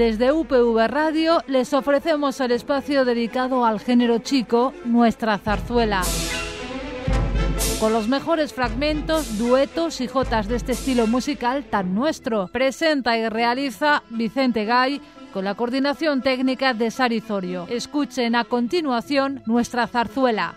Desde UPV Radio les ofrecemos el espacio dedicado al género chico, Nuestra Zarzuela. Con los mejores fragmentos, duetos y jotas de este estilo musical tan nuestro. Presenta y realiza Vicente Gay con la coordinación técnica de Sari Zorio. Escuchen a continuación Nuestra Zarzuela.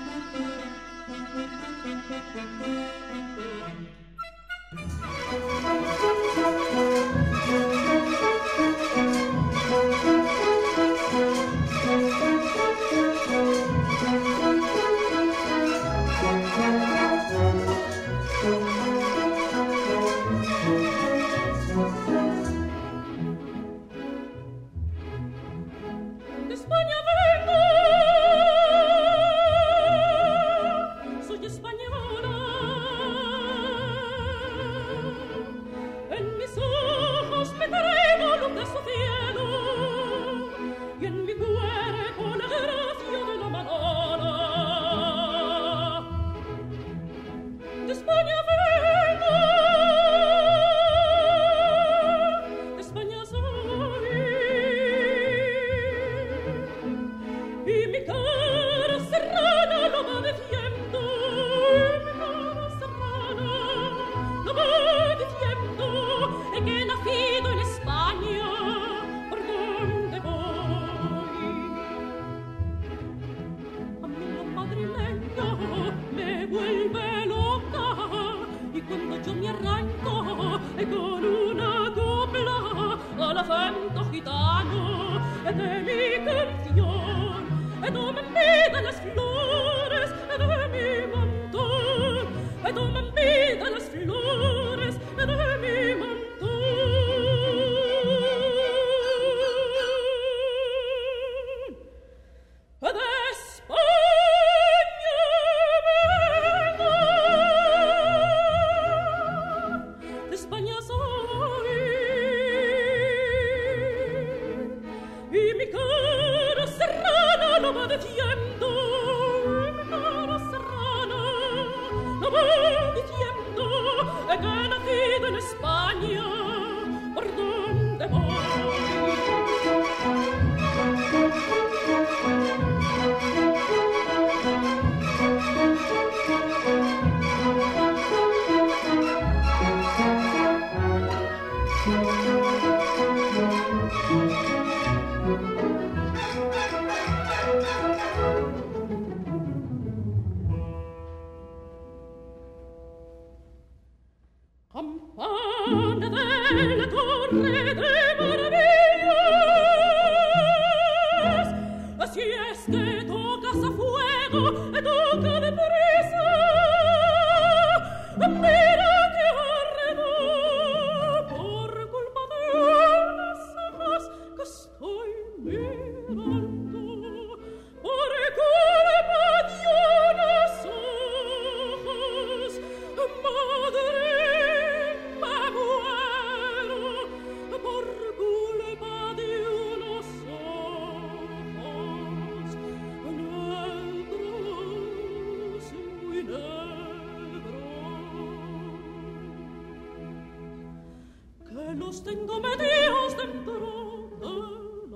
Los tengo metidos dentro del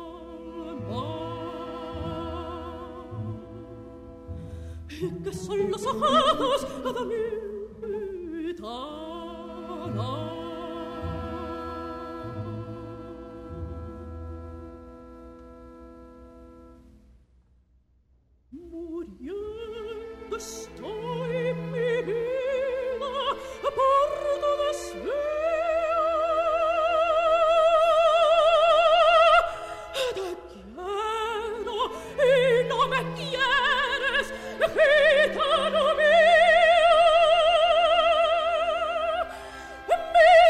alma, y que son los ojos de mi gitana. Muriendo estoy mi vida por todas veces. Gitano mio,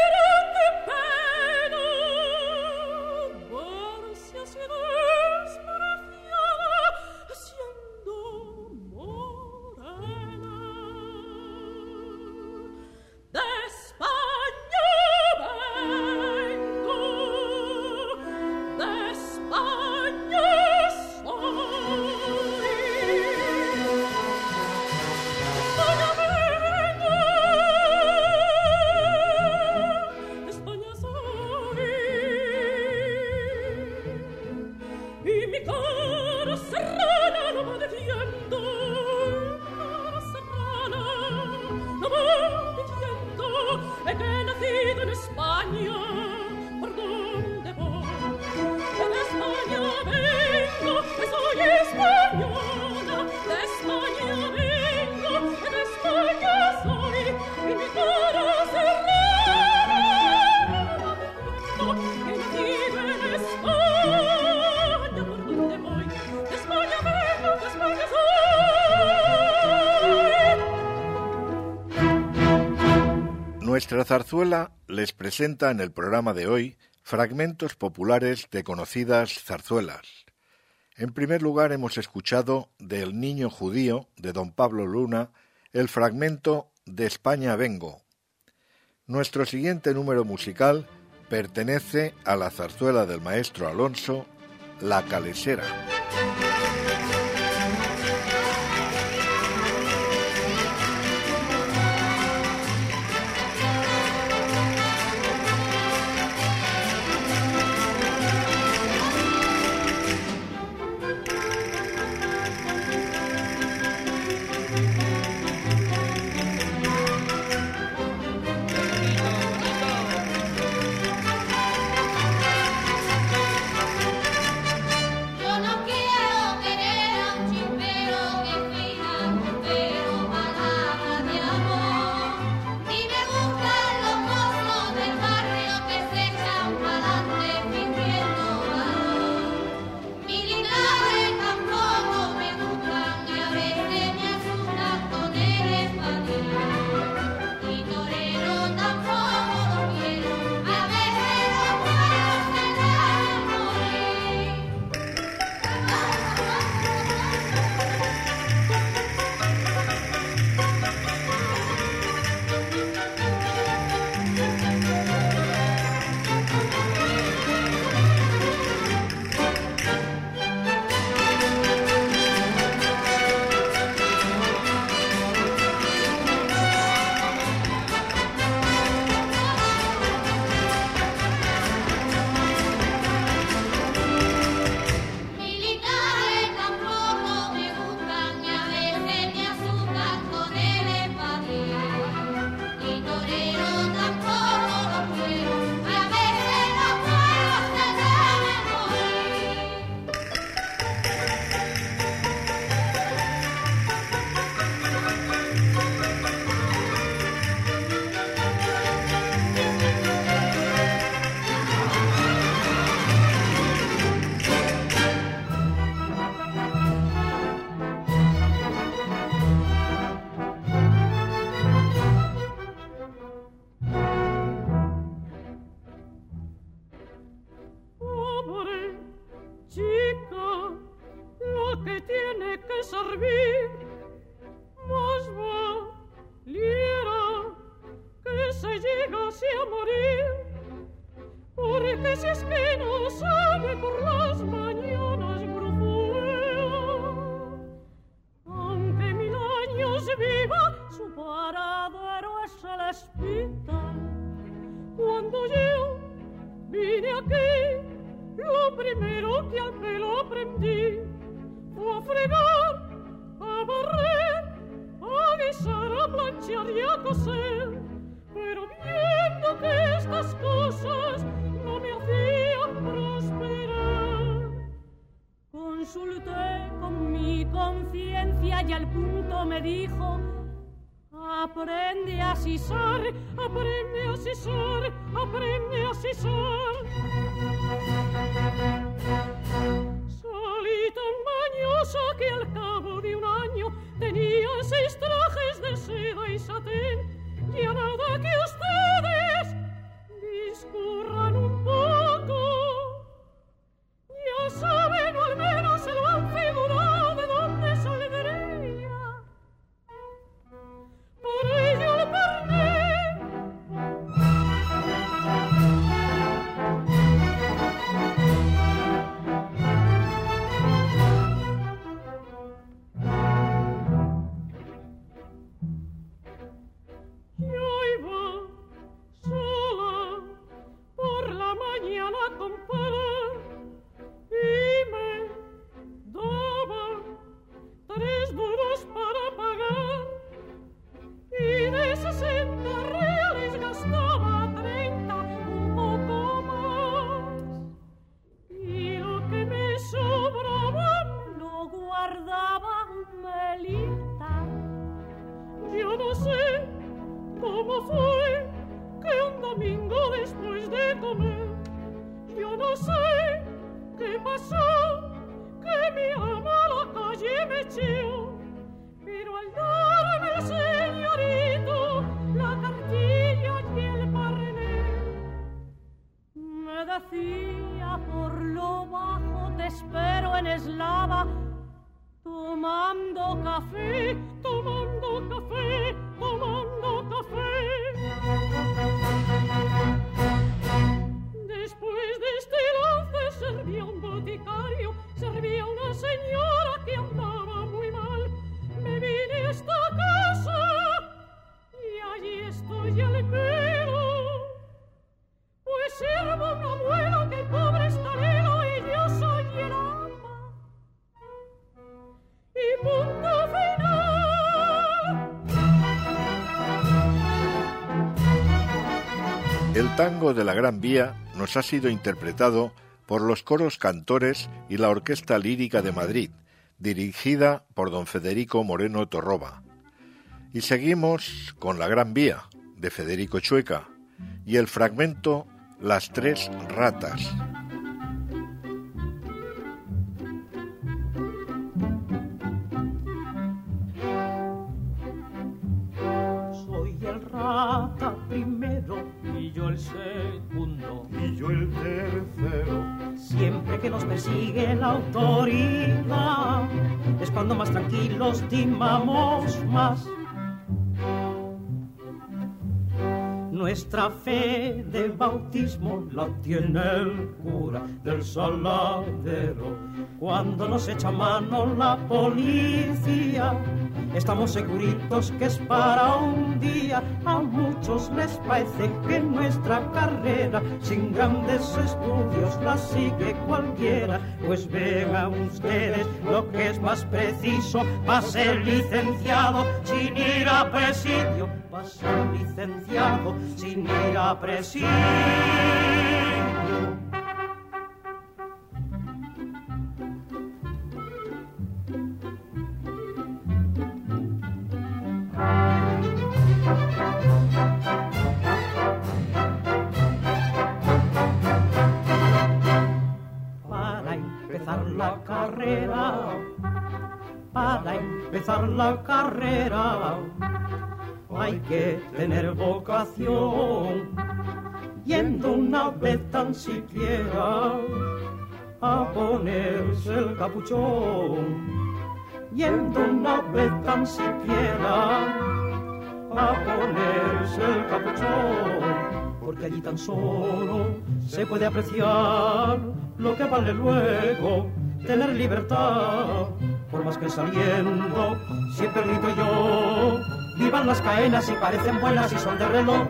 y mi cara serrana no va diciendo, cara serrana no va diciendo, es que he nacido en España, ¿por dónde voy? De España vengo, que soy española, de España vengo, que de España soy, y mi cara serrana no va diciendo, he nacido en España, ¿por dónde voy? De España vengo, de España soy. Nuestra zarzuela les presenta en el programa de hoy fragmentos populares de conocidas zarzuelas. En primer lugar hemos escuchado del Niño Judío, de don Pablo Luna, el fragmento De España vengo. Nuestro siguiente número musical pertenece a la zarzuela del maestro Alonso, La Calesera. Yo no quiero querer a un chimpero que fija un pero palabras de amor. Ni me gustan los mozos del barrio que se echan pa'lante fingiendo valor. Militares tampoco me gustan y a veces me asustan con el español. Y torero tampoco lo quiero, a veces los pueblos se deben morir. Militares tampoco me gustan y a veces me asustan con el espadín. Y torero tampoco lo quiero, a veces los pueblos se deben morir. Pobre chica, lo que tiene que servir, más valiera que se llegase a morir, porque si es que no sabe por las mañanas brujea, aunque 1000 años viva, su paradero es el hospital. Cuando yo vine aquí, lo primero que al pelo aprendí fue a fregar, a barrer, a guisar, a planchar y a coser. Pero viendo que estas cosas no me hacían prosperar, consulté con mi conciencia y al punto me dijo: aprende a sisar, aprende a sisar, aprende a sisar. Salí tan mañosa que al cabo de un año tenía 6 trajes de seda y satén. Y a nada que ustedes discurran un poco, ya saben o al menos se lo han figurado de dónde saldría. Por ello le perné. gran eslava, tomando café, tomando café, tomando café. Después de este lance servía un boticario, servía una señora que andaba muy mal. Me vine a esta casa y allí estoy al pelo, pues sirvo un abuelo que el pobre estalero y yo soy el ama. Y punto final. El tango de la Gran Vía nos ha sido interpretado por los coros cantores y la Orquesta Lírica de Madrid, dirigida por don Federico Moreno Torroba. Y seguimos con la Gran Vía, de Federico Chueca, y el fragmento Las tres ratas. Soy el rata primero y yo el segundo y yo el tercero. Siempre que nos persigue la autoridad es cuando más tranquilos timamos más. Nuestra fe de bautismo la tiene el cura del saladero. Cuando nos echa mano la policía, estamos seguritos que es para un día. A muchos les parece que nuestra carrera sin grandes estudios la sigue cualquiera. Pues vean ustedes lo que es más preciso para ser licenciado sin ir a presidio. Para ser licenciado sin ir a presidio. Para empezar la carrera hay que tener vocación, yendo una vez tan siquiera a ponerse el capuchón, yendo una vez tan siquiera a ponerse el capuchón, porque allí tan solo se puede apreciar lo que vale luego tener libertad. Por más que saliendo siempre grito yo, vivan las caenas y parecen buenas y son de reloj.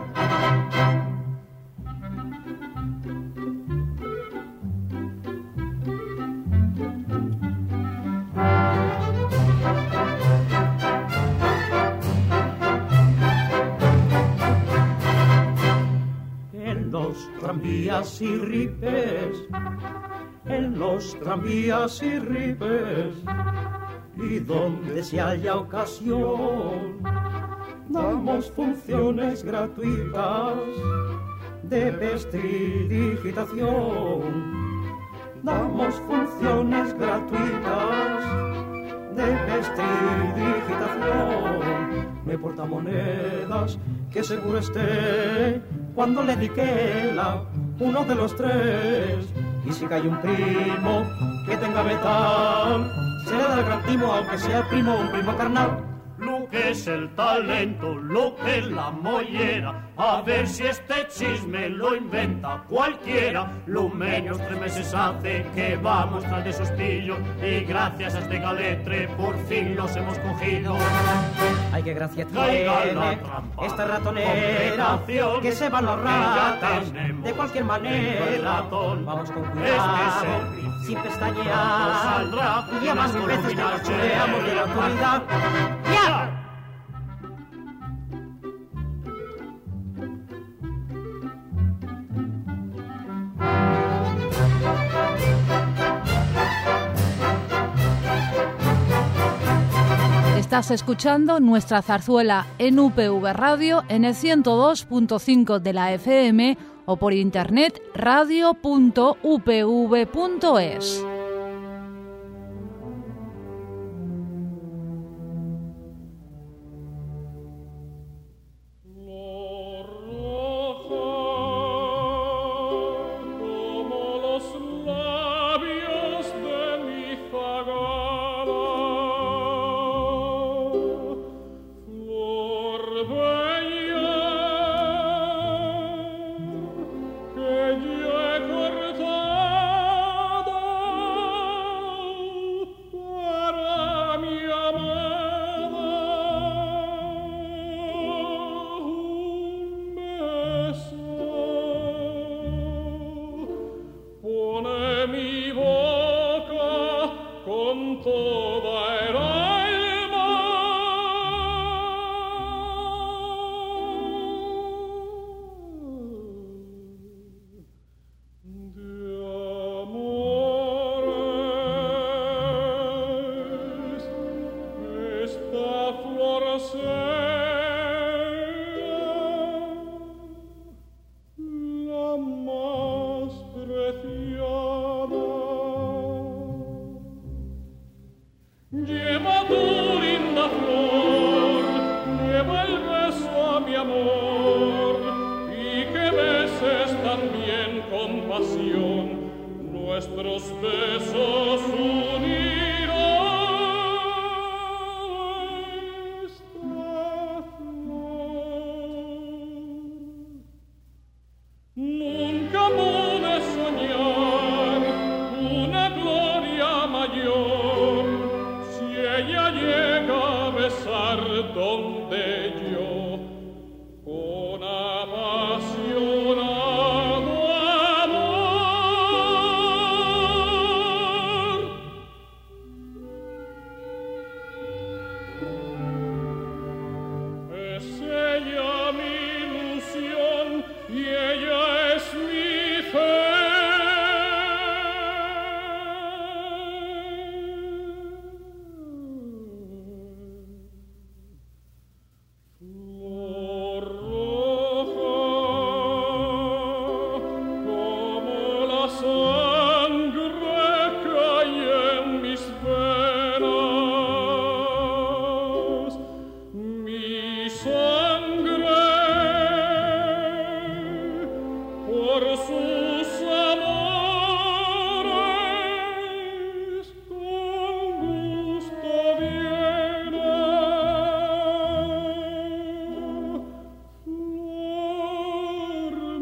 En los tranvías y ripes, en los tranvías y ripes, y donde se haya ocasión, damos funciones gratuitas de prestidigitación. Damos funciones gratuitas de prestidigitación. Me porta monedas que seguro esté cuando le diquela uno de los tres. Y si cae un primo que tenga metal, se le da el gran timo, aunque sea el primo, un primo carnal. Lo que es el talento, lo que es la mollera, a ver si este chisme lo inventa cualquiera. Lo menos 3 meses hace que vamos tras de esos pillos, y gracias a este galetre por fin los hemos cogido. Ay, qué gracia tiene esta ratonera, que se van los ratas de cualquier manera. Vamos con cuidado, sin pestañear, y a más mil veces que nos chuleamos de la autoridad. ¡Ya! Estás escuchando nuestra zarzuela en UPV Radio en el 102.5 de la FM o por internet radio.upv.es. Como los labios de mi pasión, nuestros besos unirán esta flor. Nunca pude soñar una gloria mayor si ella llega a besar donde yo con apasionado amor. Es ella mi ilusión y ella es mi fe. Flor roja como la sangre que hay en mis venas, mi sangre por sus amores con gusto viene. Flor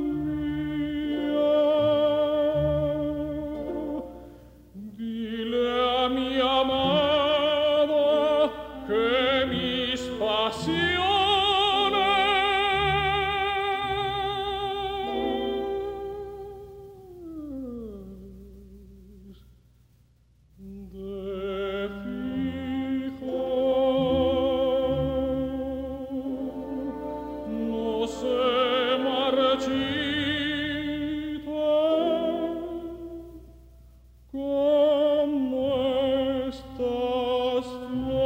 mía, dile a mi amada que mis pasiones de fijo no se marchitan como estas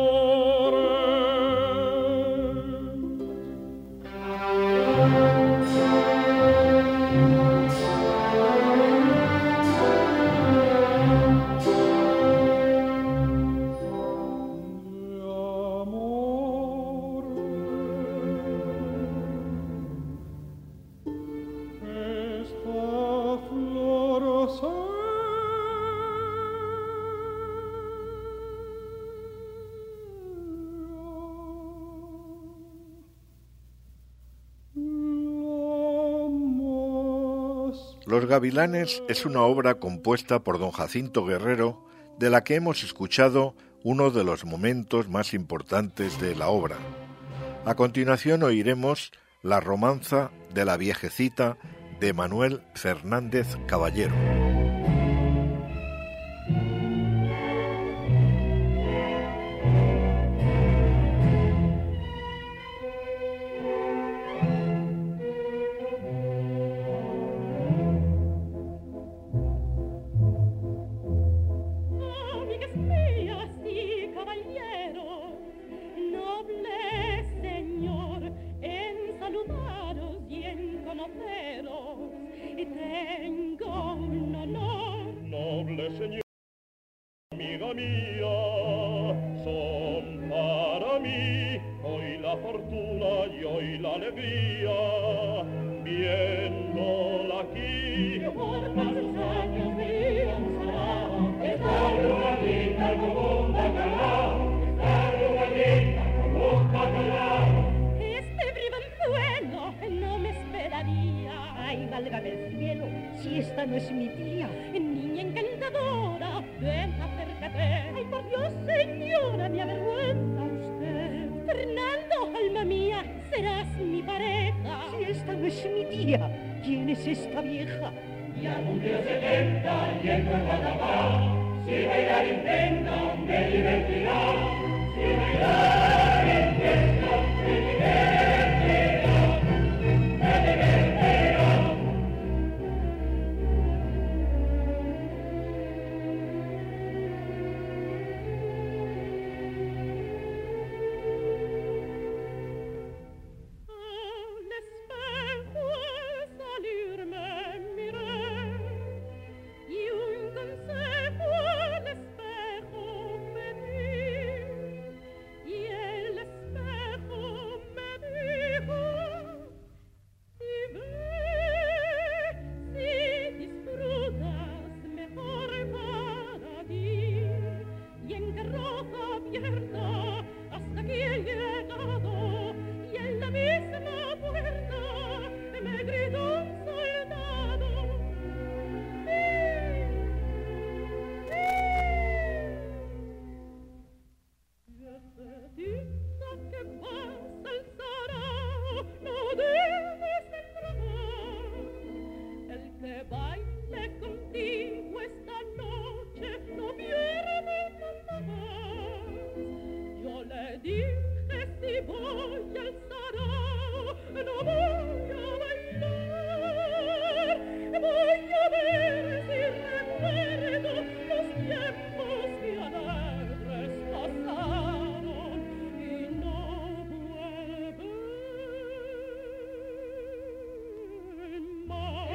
Los Gavilanes es una obra compuesta por don Jacinto Guerrero, de la que hemos escuchado uno de los momentos más importantes de la obra. A continuación oiremos la romanza de la viejecita de Manuel Fernández Caballero. Amigas mías y caballeros, noble señor, en saludaros y en conoceros, y tengo un honor. Noble señor, amiga mía, son para mí hoy la fortuna y hoy la alegría, viéndola aquí. Por tantos años míos será, estar lugadita como un bacalao, estar lugadita como un bacalao. Este bribanzuelo no me esperaría. Ay, válgame el cielo, si esta no es mi tía. Niña encantadora, ven, acércate. Ay, por Dios, señora, me avergüenza usted. Fernando, alma mía, serás mi pareja. Si esta no es mi tía, ¿quién es esta vieja? Ya cumplió 70 y entra en Guadalajara. Si bailar intenta, me divertirá. Si bailar intenta, me divertirá. Me divertirá. Al espejo al salirme miré y un consejo al espejo abierta hasta que he llegado y en la misma puerta me gritó un soldado. Dita que pasa el sarao, no debes entrar. El que baile contigo esta noche no pierde el carnaval. Yo le dije si voy al sarao, no voy a bailar. Voy a ver si recuerdo los tiempos que alegres pasaron y no vuelven más.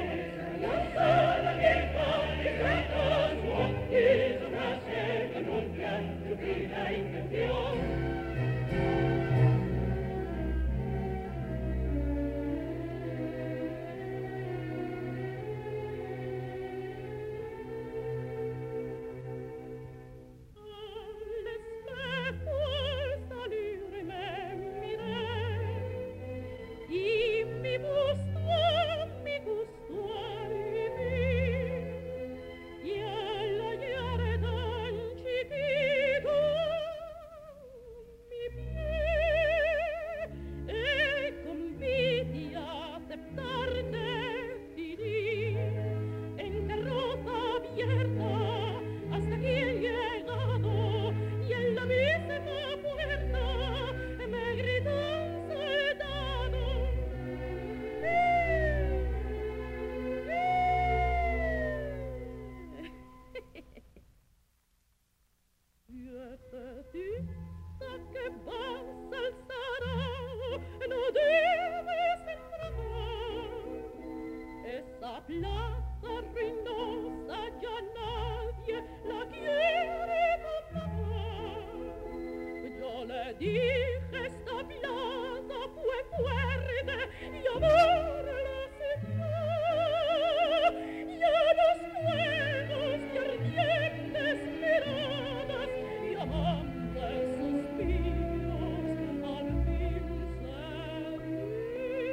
Plaza ruinosa ya nadie la quiere comprar. Yo le dije esta plaza fue fuerte y amor la seguirá. Y a los fuegos y ardientes miradas y amantes suspiros al fin se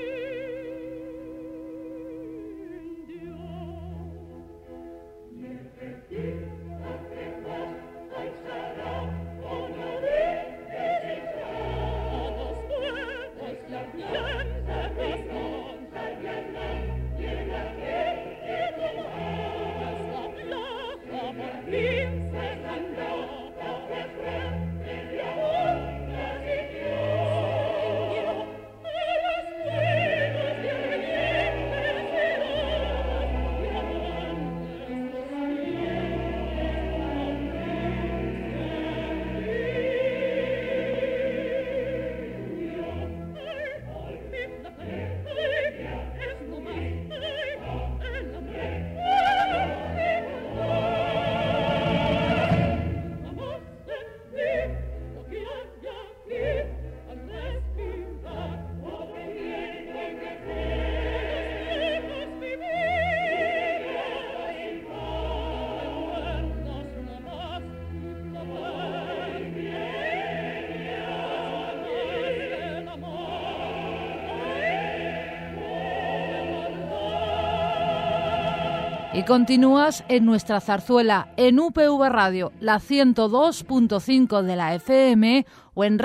Y continúas en nuestra zarzuela en UPV Radio, la 102.5 de la FM o en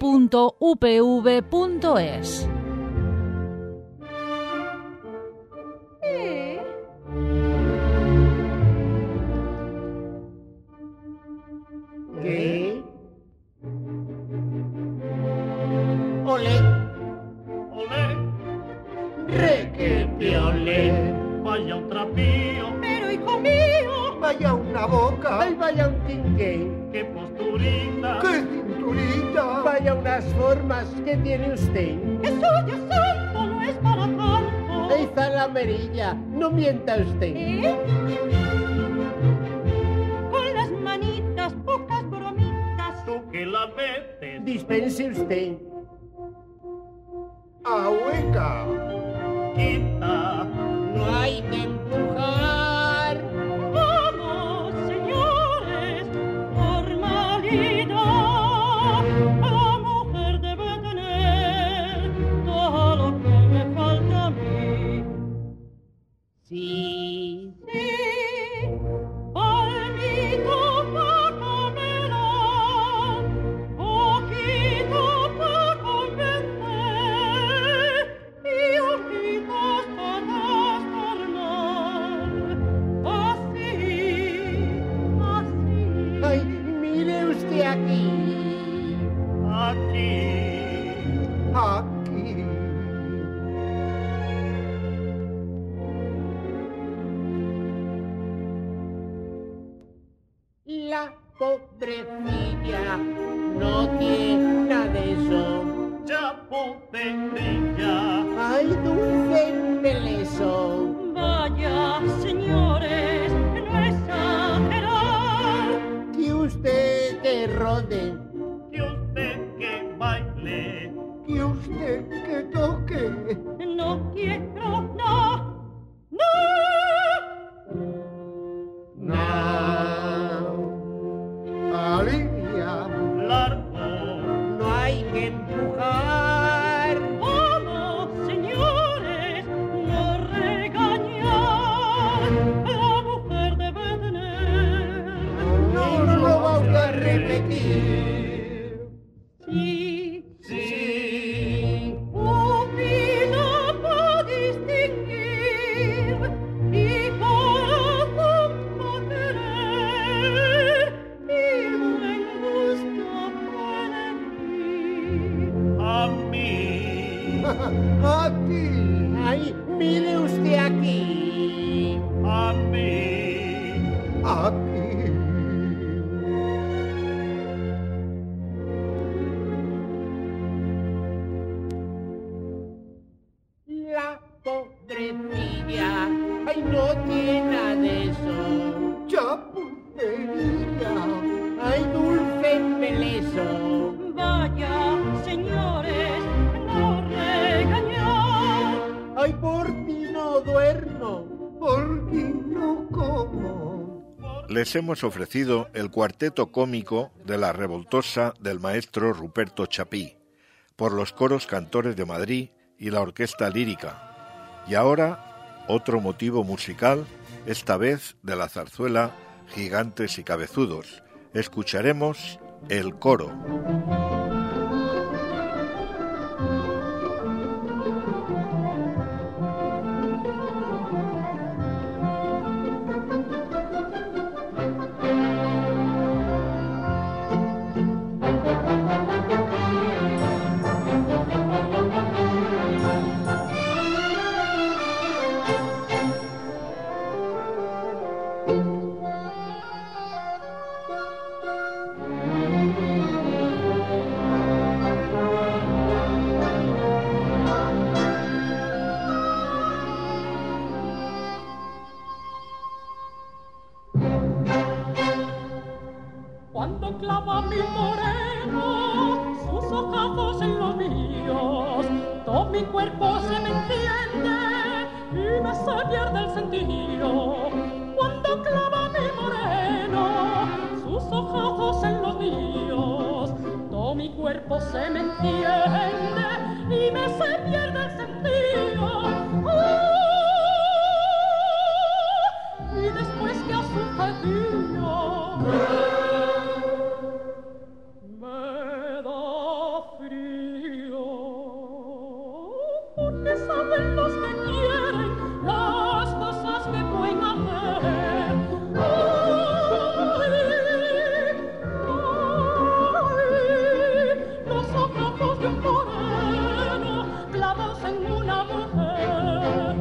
radio.upv.es. ¿Qué? Olé, Olé, re que piolé. vaya un trapío, Pero hijo mío, Vaya una boca, ay, vaya un quinqué, qué posturita, qué cinturita, vaya unas formas que tiene usted. eso ya sé, no es para tanto. Ahí está la merilla, no mienta usted. Con las manitas, pocas bromitas. tú que la metes, Dispense usted. Ahueca. quita, No hay que empujar. Vamos, señores, formalidad. aquí. Aquí. Aquí. La pobrecilla no tiene nada de eso. Chapotería. Ay, dulce embeleso. Vaya, señores, no exagerar. Que usted que rode, Que usted que baile. que usted que toque. No quiero, no. Alivia, Largo. no hay que empujar. Vamos, señores, no regañar. La mujer debe tener. No lo vamos a repetir. Sí, Sí. opino para distinguir y corazón para querer y buen gusto para elegir. A mí. Aquí. Ay, mire usted aquí. A mí. Aquí. La pobrecilla, ay, no tiene nada de eso. Chapucería, ay, dulce embeleso. Vaya, señores, no regañar. Ay, por ti no duermo, por ti no como. Les hemos ofrecido el cuarteto cómico de La Revoltosa del maestro Ruperto Chapí, por los coros Cantores de Madrid y la Orquesta Lírica. Y ahora, otro motivo musical, esta vez de la zarzuela Gigantes y Cabezudos. Escucharemos el coro. Cuando clava mi moreno sus ojazos en los míos, todo mi cuerpo se me enciende y me se pierde el sentido. Cuando clava mi moreno sus ojazos en los míos, todo mi cuerpo se me enciende y me se pierde el sentido. Y después que ha sucedido, me da frío, porque saben los que quieren las cosas que pueden hacer. Ay, los ojos de un moreno clavados en una mujer.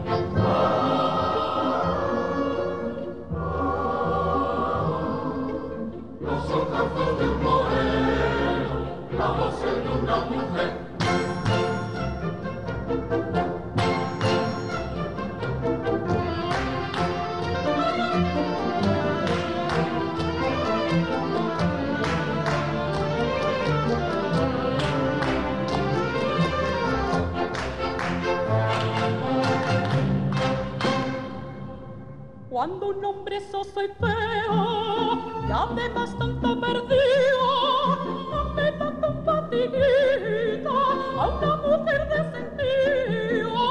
Los ojos de un moreno clavados en una mujer. Cuando un hombre soso y feo y además tanto perdido, no me da con fatiguita a una mujer de sentido.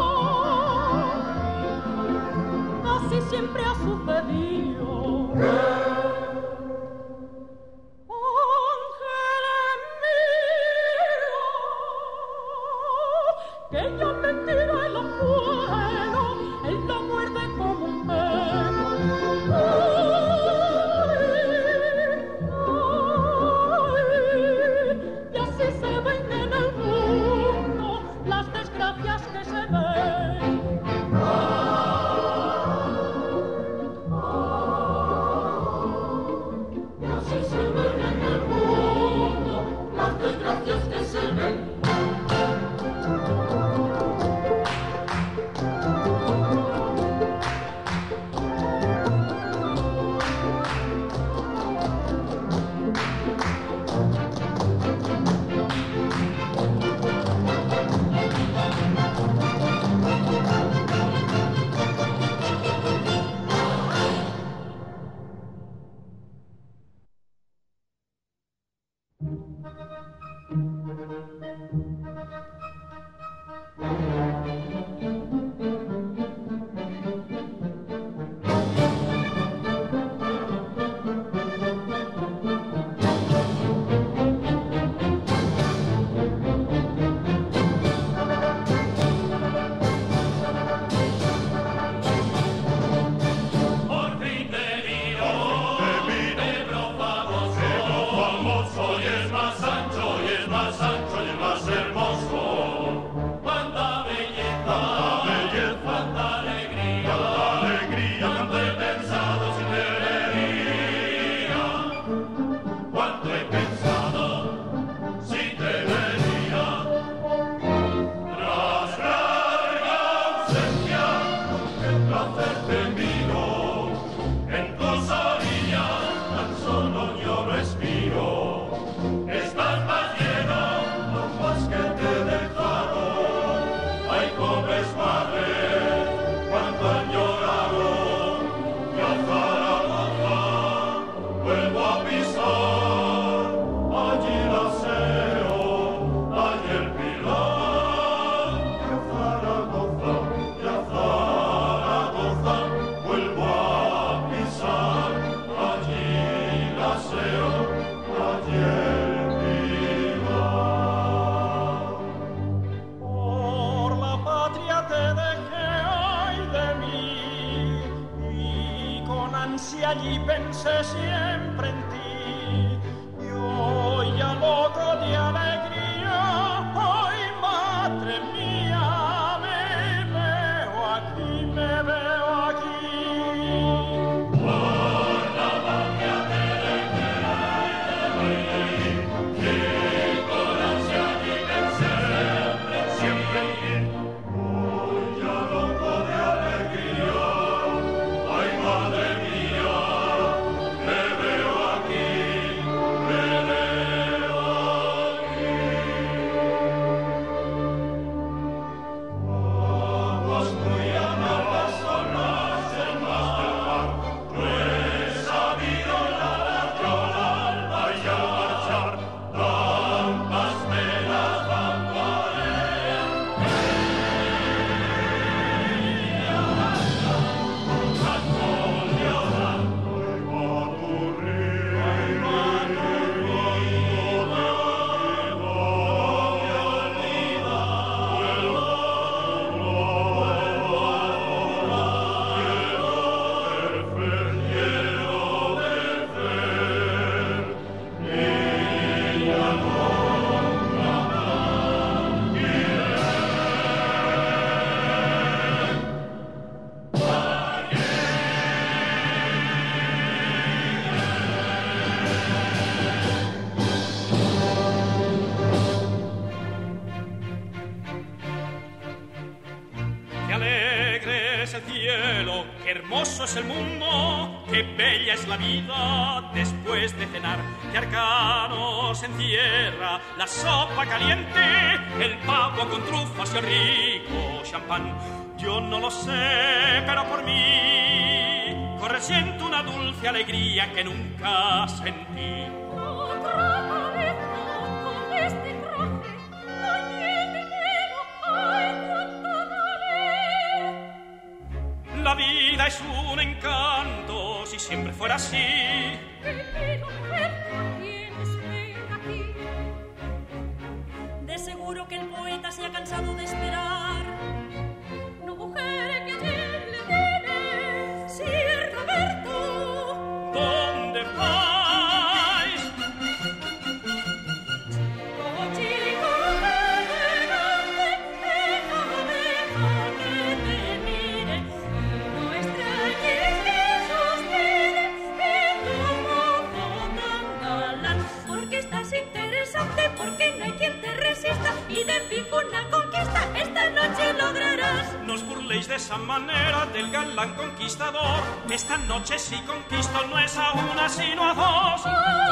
Así siempre ha sucedido. Ángel mío, que yo me tiro en los fuegos, él lo muerde como un perro. Allí pensé siempre en ti, y hoy ya loco de alegría, hoy madre mía, me veo aquí, me veo aquí. Por la patria te dejé, que con ansia allí pensé siempre en ti, hoy ya loco de alegría, ay madre mía. Es el mundo, qué bella es la vida después de cenar, qué arcanos encierra la sopa caliente, el pavo con trufas y el rico champán. Yo no lo sé, pero por mí corre siento una dulce alegría que nunca sentí. Otra cabeza con este traje, ay, te quiero, ay, cuánto vale. La vida es un encanto, si siempre fuera así. Querido mujer, ¿quién espera aquí? De seguro que el poeta se ha cansado de esperar. No, mujer, que ayer le tiene. Sí, Roberto. ¿Dónde vais? Chico, elegante, deja que te mire. No extrañes que sostiene en tu mozo tan galán. Porque estás interesante, porque no hay quien te resista. Y de fijo una conquista esta noche lograrás. No os burléis de esa manera del galán conquistador. Esta noche si conquisto no es a una sino a dos.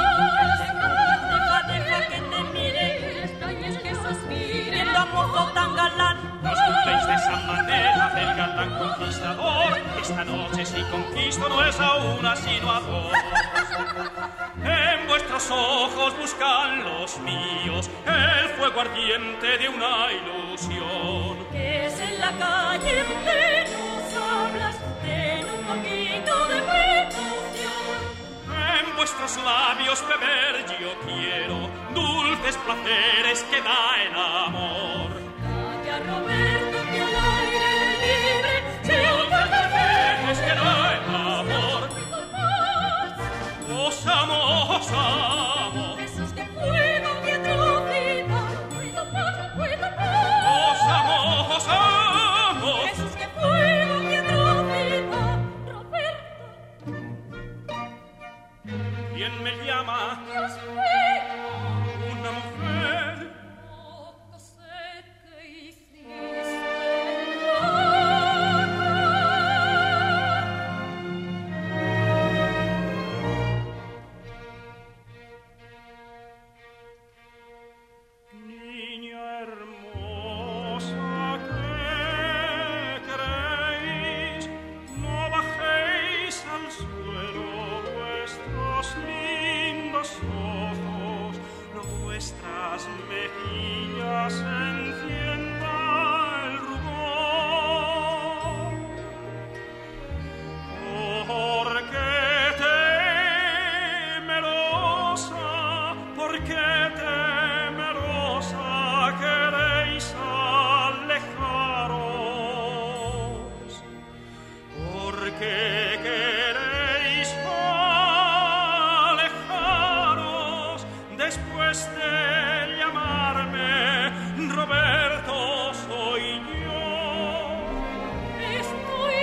Deja que te mire. Extrañes que suspire. Viendo a mozo tan galán. No os burléis de esa manera del galán conquistador. Esta noche si conquisto no es a una sino a dos. En vuestro vuestros ojos buscan los míos el fuego ardiente de una ilusión. Que es en la calle donde nos hablas, ten un poquito de precaución. En vuestros labios beber yo quiero dulces placeres que da el amor. Calla, Roberto, que al aire libre se Dulces placeres que da el amor. Os amo, os amo. besos de fuego que atrofitan. Os amo, os amo. Besos de fuego que atrofitan. Roberto, ¿Quién me llama? Dios mío, Una mujer. poco sé qué hiciste. Niña hermosa, ¿qué creéis? No bajéis al suelo vuestros lindos ojos, no vuestras mejillas encienda el rubor. Porque temerosa queréis alejaros, porque queréis alejaros después de llamarme Roberto soy yo. Estoy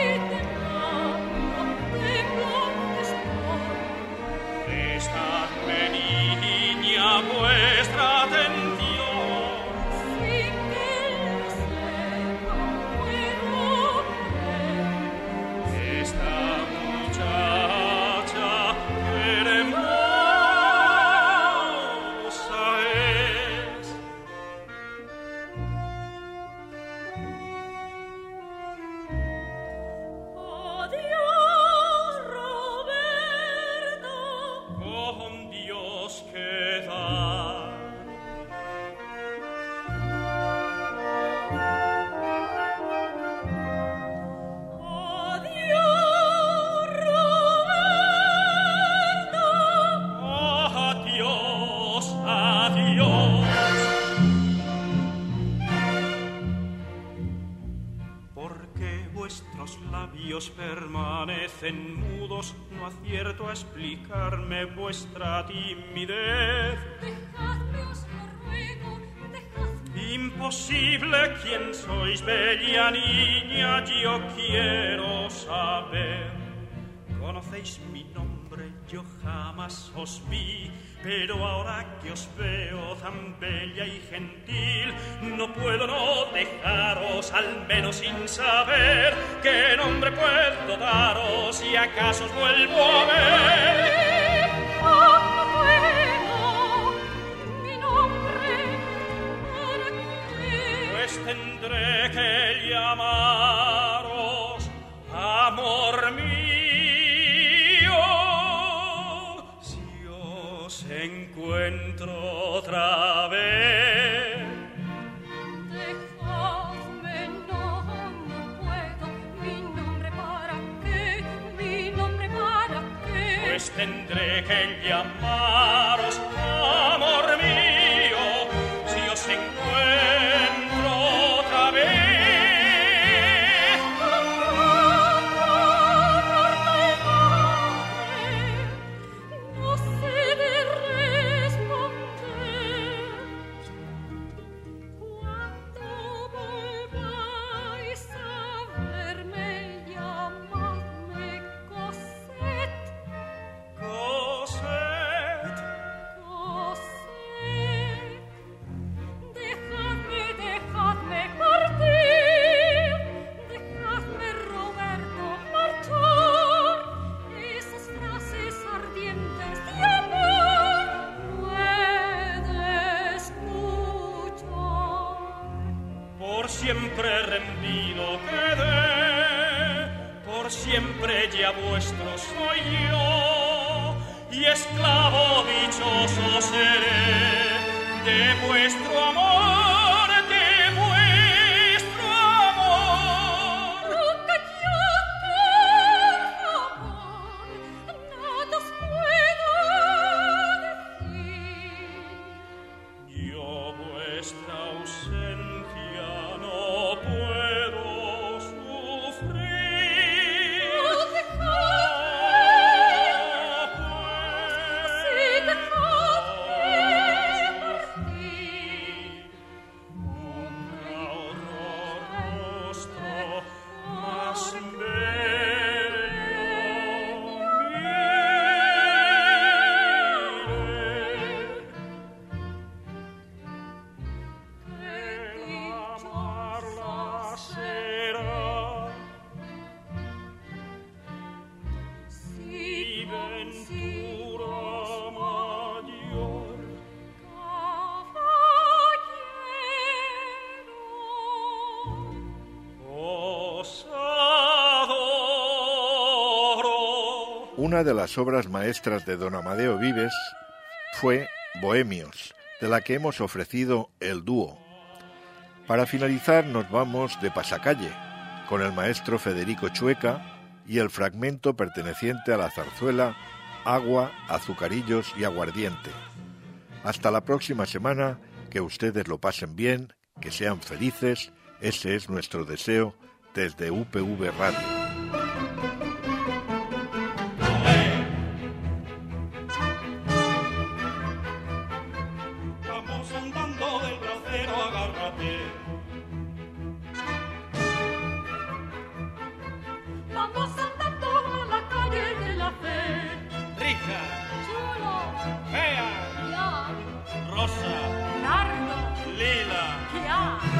temblando estoy. Prestadme, niña, vuestra atención. Sin que lo sepa, puedo creer. Esta muchacha que hermosa es. Adiós, Roberto. Con Dios quedar. Adiós, Roberto. Adiós, adiós. Porque vuestros labios permanecen mudos, no acierto a explicarme vuestra timidez. Dejadme, os lo ruego, dejadme. Imposible, ¿quién sois, bella niña? Yo quiero saber. Conocéis mi nombre, yo jamás os vi, pero ahora que os veo tan bella y gentil, no puedo no dejaros, al menos sin saber qué nombre puedo daros y acaso os vuelvo a ver. Mi nombre, ¿para qué? Pues tendré que llamaros amor mío, si os encuentro otra vez. Dejadme, no puedo. Mi nombre, ¿para qué? Mi nombre, ¿para qué? Pues tendré que llamaros amor mío, si os encuentro otra vez. No sé de responder. Cuando volváis a verme, llamadme Cosette. Cosette, Cosette. Dejadme partir. Dejadme, Roberto, marchar. Esas frases ardientes de amor puede escuchar. por siempre rendido quedé, por siempre ya vuestro soy yo, y esclavo dichoso de vuestro amor, de vuestro amor. Nunca yo, por favor, nada os puedo decir. Yo vuestra ausencia no puedo sufrir. No dejadme, sí, dejadme partir. Rostro más bello mire, el amarla será. Y ventura mayor, os adoro. Una de las obras maestras de don Amadeo Vives fue Bohemios, de la que hemos ofrecido el dúo. Para finalizar nos vamos de pasacalle, con el maestro Federico Chueca y el fragmento perteneciente a la zarzuela Agua, Azucarillos y Aguardiente. Hasta la próxima semana, que ustedes lo pasen bien, que sean felices, ese es nuestro deseo desde UPV Radio. Vamos andando del bracero, agárrate. vamos andando a la calle de la fe. Rica, Chulo, fea, ya, rosa, largo, lila. ya.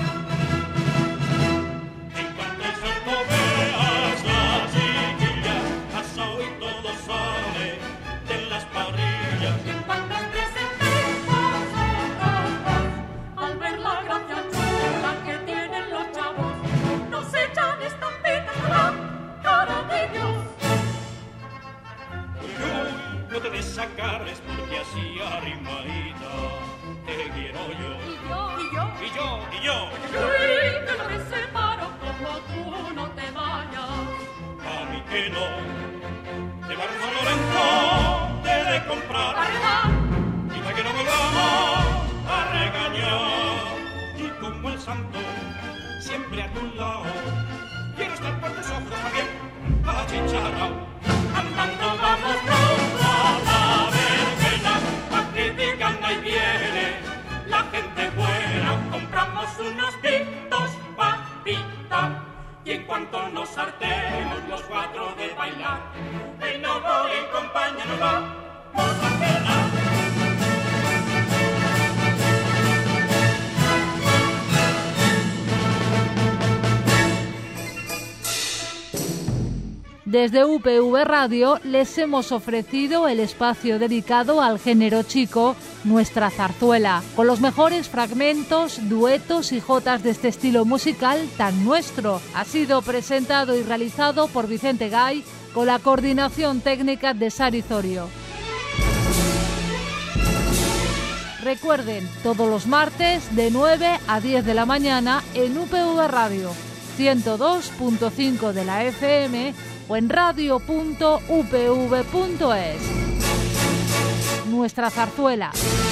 En cuanto el salto veas la chiquilla, pasa y todo sale de las parrillas. En cuanto os presentemos ojos, al ver la gracia chula que tienen los chavos, nos echan estampitas a la cara de Dios. Uy, no te desacarres porque así arrimadita te quiero yo. Y yo, Y yo, y yo, uy, que no me separo como tú no te vayas. a mí que no. De San Lorenzo te he de comprar. Arriba, Y para que no volvamos a regañar. Y como el santo, siempre a tu lado. Quiero estar por tus ojos también, achicharrao. Andando vamos pronto a la verbena, pa' que digan ahí viene la gente buena. Compramos unos pitos pa' pitar. Y en cuanto nos hartemos los cuatro de bailar, el no voy en compañía nos vamos a quedar. Desde UPV Radio les hemos ofrecido el espacio dedicado al género chico, Nuestra Zarzuela, con los mejores fragmentos, duetos y jotas de este estilo musical tan nuestro. Ha sido presentado y realizado por Vicente Gay, con la coordinación técnica de Sari Zorio. Recuerden, todos los martes de 9 a 10 de la mañana en UPV Radio, 102.5 de la FM o en radio.upv.es. Nuestra Zarzuela.